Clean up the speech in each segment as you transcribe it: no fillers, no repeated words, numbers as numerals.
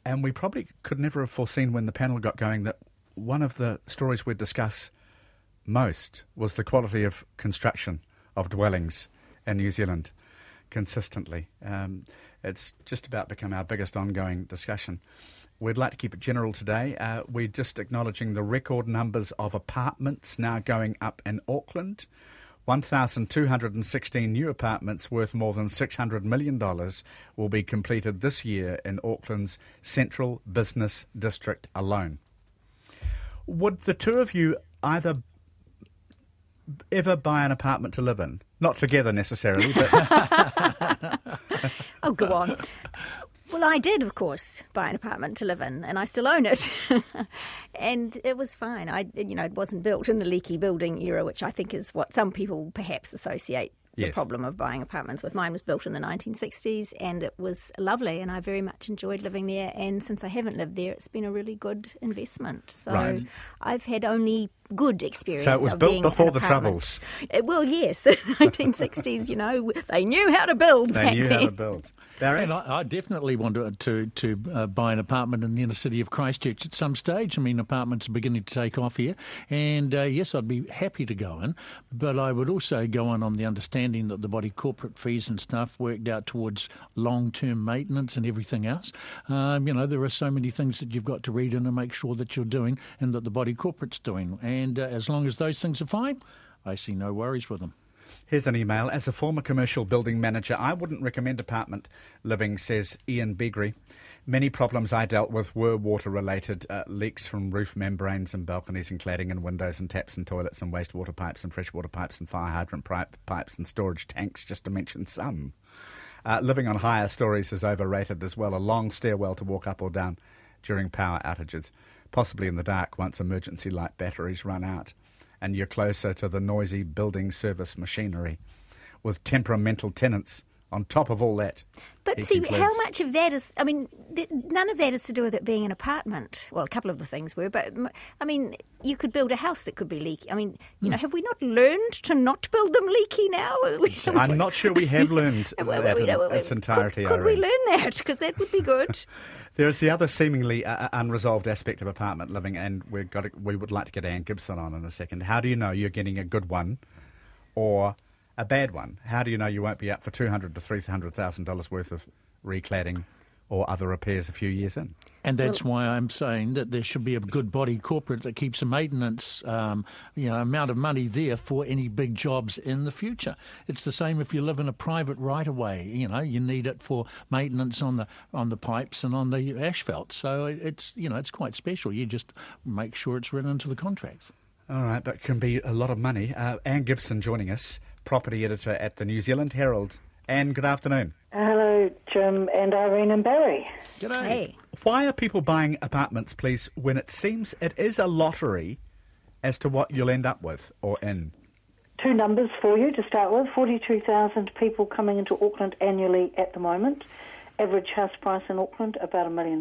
And we probably could never have foreseen when the panel got going that one of the stories we'd discuss most was the quality of construction of dwellings in New Zealand consistently. It's just about become our biggest ongoing discussion. We'd like to keep it general today. We're just acknowledging the record numbers of apartments now going up in Auckland. 1,216 new apartments worth more than $600 million will be completed this year in Auckland's central business district alone. Would the two of you either ever buy an apartment to live in? Not together necessarily, but... Oh, go on. Well, I did, of course, buy an apartment to live in, and I still own it. And it was fine. It wasn't built in the leaky building era, which I think is what some people perhaps associate the problem of buying apartments with. Mine was built in the 1960s, and it was lovely, and I very much enjoyed living there. And since I haven't lived there, it's been a really good investment. So I've had only good experience. So it was built before the Troubles. Well, yes, 1960s. They knew how to build. They knew how to build. Barry? And I definitely want to buy an apartment in the inner city of Christchurch at some stage. I mean, apartments are beginning to take off here. And yes, I'd be happy to go in. But I would also go in on the understanding that the body corporate fees and stuff worked out towards long-term maintenance and everything else. There are so many things that you've got to read in and make sure that you're doing and that the body corporate's doing. And as long as those things are fine, I see no worries with them. Here's an email. As a former commercial building manager, I wouldn't recommend apartment living, says Ian Begrey. Many problems I dealt with were water-related, leaks from roof membranes and balconies and cladding and windows and taps and toilets and wastewater pipes and freshwater pipes and fire hydrant pipes and storage tanks, just to mention some. Living on higher stories is overrated as well. A long stairwell to walk up or down during power outages, possibly in the dark once emergency light batteries run out. And you're closer to the noisy building service machinery with temperamental tenants on top of all that. But see, how much of that is, none of that is to do with it being an apartment. Well, a couple of the things were, but, you could build a house that could be leaky. Have we not learned to not build them leaky now? I'm not sure we have learned that in its entirety. Could we learn that? Because that would be good. There is the other seemingly unresolved aspect of apartment living, and we would like to get Anne Gibson on in a second. How do you know you're getting a good one or a bad one? How do you know you won't be up for $200,000 to $300,000 worth of recladding or other repairs a few years in? And that's why I'm saying that there should be a good body corporate that keeps a maintenance amount of money there for any big jobs in the future. It's the same if you live in a private right-of-way. You need it for maintenance on the pipes and on the asphalt. So it's quite special. You just make sure it's written into the contracts. All right, but it can be a lot of money. Anne Gibson joining us, property editor at the New Zealand Herald. Anne, good afternoon. Hello, Jim and Irene and Barry. G'day. Hey. Why are people buying apartments, please, when it seems it is a lottery as to what you'll end up with or in? Two numbers for you to start with. 42,000 people coming into Auckland annually at the moment. Average house price in Auckland, about $1 million.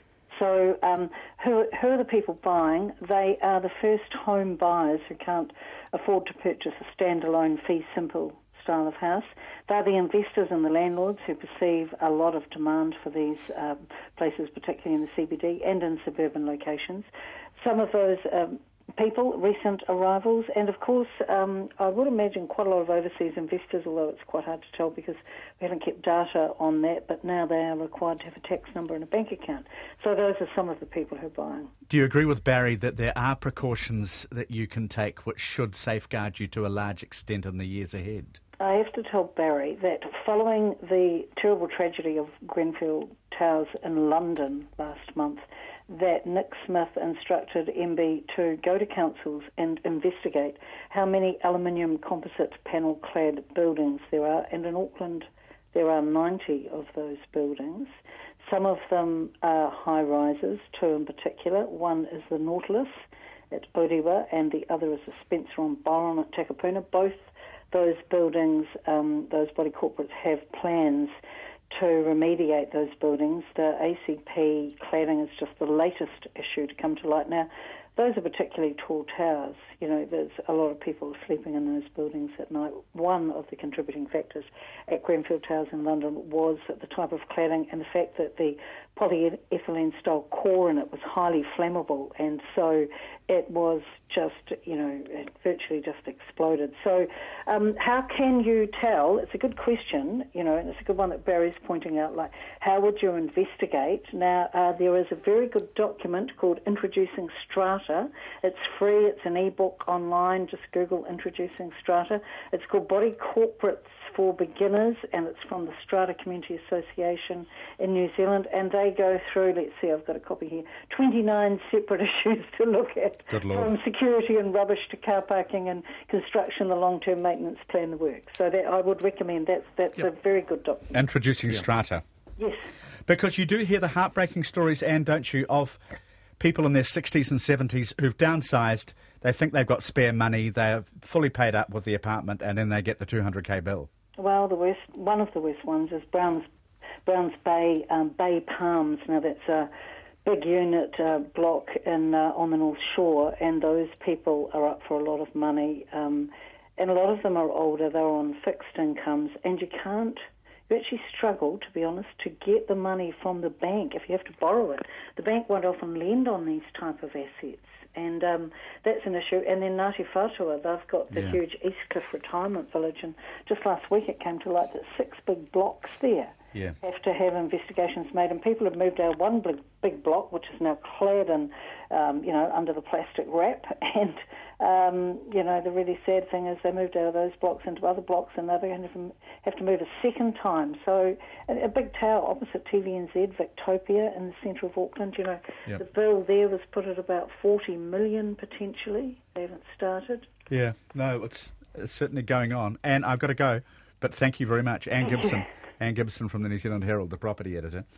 So who are the people buying? They are the first home buyers who can't afford to purchase a standalone fee simple style of house. They're the investors and the landlords who perceive a lot of demand for these places, particularly in the CBD and in suburban locations. Some of those people, recent arrivals, and of course I would imagine quite a lot of overseas investors, although it's quite hard to tell because we haven't kept data on that, but now they are required to have a tax number and a bank account. So those are some of the people who are buying. Do you agree with Barry that there are precautions that you can take which should safeguard you to a large extent in the years ahead? I have to tell Barry that following the terrible tragedy of Grenfell Towers in London last month, that Nick Smith instructed MB to go to councils and investigate how many aluminium composite panel-clad buildings there are. And in Auckland, there are 90 of those buildings. Some of them are high-rises, two in particular. One is the Nautilus at Orewa, and the other is the Spencer on Byron at Takapuna. Both those buildings, those body corporates have plans to remediate those buildings. The ACP cladding is just the latest issue to come to light. Now, those are particularly tall towers. There's a lot of people sleeping in those buildings at night. One of the contributing factors at Grenfell Towers in London was the type of cladding and the fact that the polyethylene style core in it was highly flammable, and so it was just, it virtually just exploded. So how can you tell? It's a good question, and it's a good one that Barry's pointing out, like, how would you investigate? Now, there is a very good document called Introducing Strata. It's free. It's an e-book online. Just Google Introducing Strata. It's called Body Corporates for Beginners, and it's from the Strata Community Association in New Zealand, and they go through, let's see, I've got a copy here, 29 separate issues to look at, from security and rubbish to car parking and construction, the long-term maintenance plan, the work. So that I would recommend. That's a very good document. Introducing Strata. Yes. Because you do hear the heartbreaking stories, Anne, don't you, of people in their 60s and 70s who've downsized. They think they've got spare money, they're fully paid up with the apartment, and then they get the 200k bill. Well, one of the worst ones is Browns Bay, Bay Palms. Now, that's a big unit block on the North Shore, and those people are up for a lot of money. And a lot of them are older, they're on fixed incomes, and you actually struggle, to be honest, to get the money from the bank if you have to borrow it. The bank won't often lend on these type of assets. And that's an issue. And then Ngāti Whātua, they've got the huge Eastcliff Retirement Village, and just last week it came to light that 6 big blocks there have to have investigations made, and people have moved out of one big block, which is now clad in, under the plastic wrap, and, the really sad thing is they moved out of those blocks into other blocks, and they're going to have to move a second time. So a big tower opposite TVNZ, Victopia, in the centre of Auckland, the bill there was put at about 40 million potentially. They haven't started. Yeah, no, it's certainly going on. And I've got to go, but thank you very much. Anne Gibson. Anne Gibson from the New Zealand Herald, the property editor.